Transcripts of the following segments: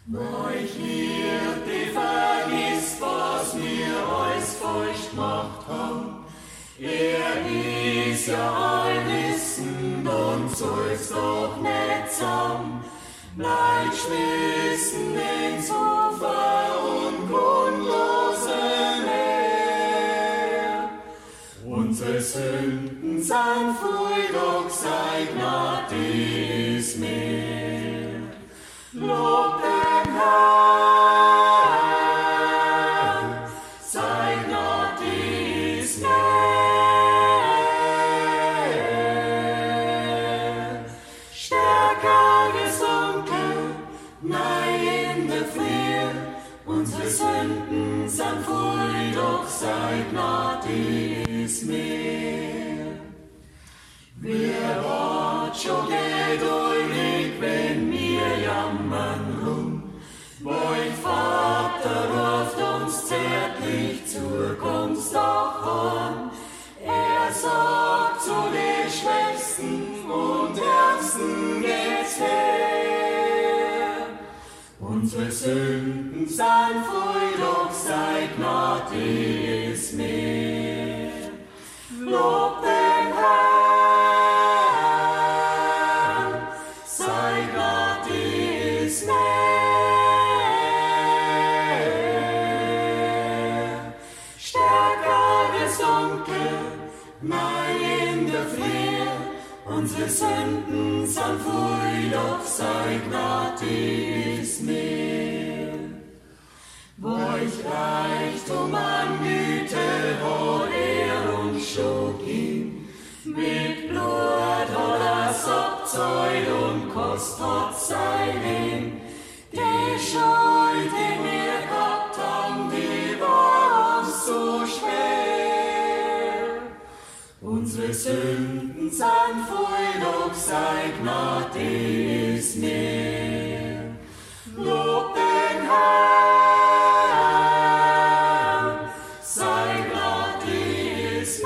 Euch lieb, die vergisst, was wir euch feucht gemacht haben. Er ist ja allwissend und soll's doch nicht sagen. Bleibt schmissen ins Ufer und grundlose Meer. Unsere Sünden sind voll, doch sei Gnade ist mehr. Lob den Herrn, sei Gnade ist mehr. Stärker gesunken, nein in der Früh, unsere Sünden sind voll, doch sei Gnade ist mehr. Wer wart schon geduldig, wenn wir jammern rum? Euch Vater ruft uns zärtlich zur, kommst doch an. Er sagt zu den Schwächsten und Ärmsten geht's her. Unsere Sünden sind voll, doch sei Gnade ist mehr. Lob den Herrn, sei Gnade ist mehr. Stärker gesunken, nein in der Früh, unsere Sünden sind voll, doch sei Gnade ist mehr. Euch Reichtum an Güte hat er uns schon gegeben, mit Blut hat er's abzahlt und kost hat sein Leben. Die Schuld, die wir gehabt haben, die war uns so schwer. Unsere Sünden sind voll, doch sei Gnade ist mehr. Lob den Herrn, sei Gnade ist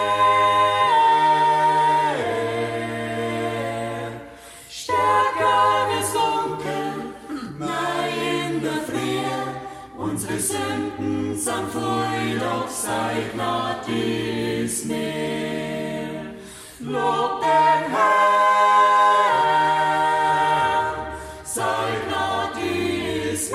mehr. Stärker gesunken, nein in der Früh, unsere Sünden sind voll, doch sei Gnade ist mehr. Lob den Herrn, sei Gnade ist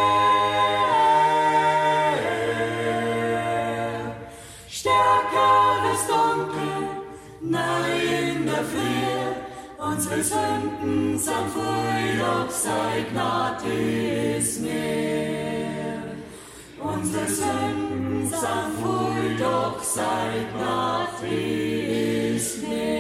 mehr. Stärker ist dunkel, nein in der Früh, unsere Sünden sind voll, doch sei Gnade ist mehr. Unsere Sünden sind voll, doch sei Gnade ist mehr.